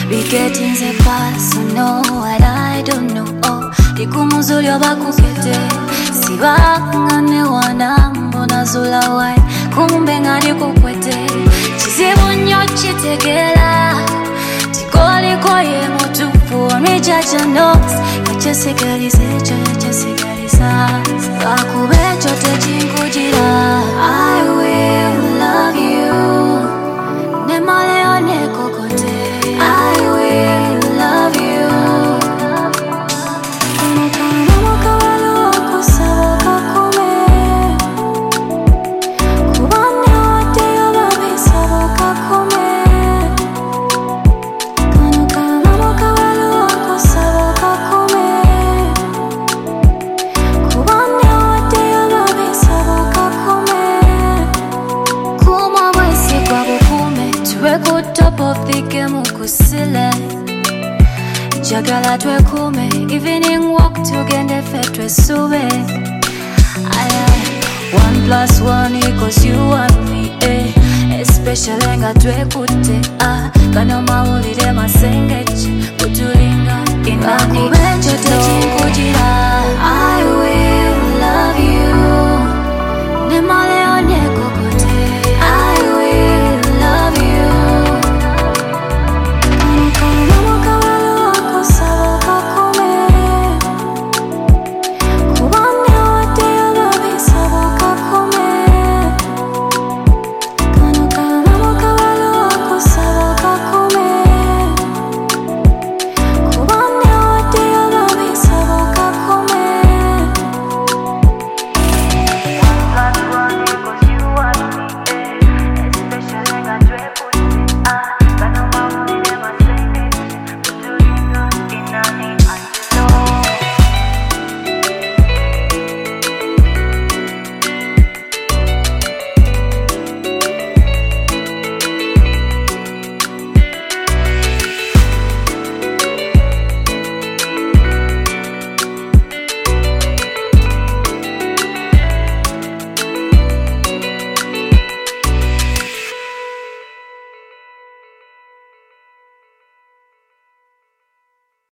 Be getting the pass, so know what I don't know. Oh, dikumuzuli obakukete sibangane wanambo nazula wai kumbe ngani kukwete chizibu nnyo chitegera tikoli koye mutupu onijaja nos yachesigaliza bakubecho techinkujira. I will love you nemaleo nekokote. I will love you. Top of the game kusile jagala twekume evening walk tugende fetwe sube. 1+1 = you and me, especially nga twekute kana mawulire masengeche kutulinga inani kubecho techinkujira.